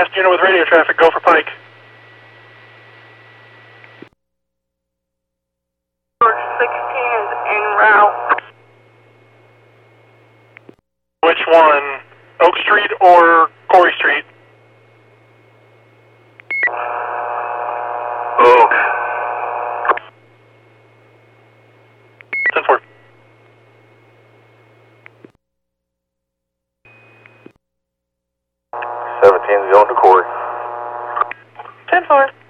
last unit with radio traffic, go for Pike. George 16 is en route. Which one? Oak Street or Corey Street? Oak. 10-4. Going to Corey. 10-4.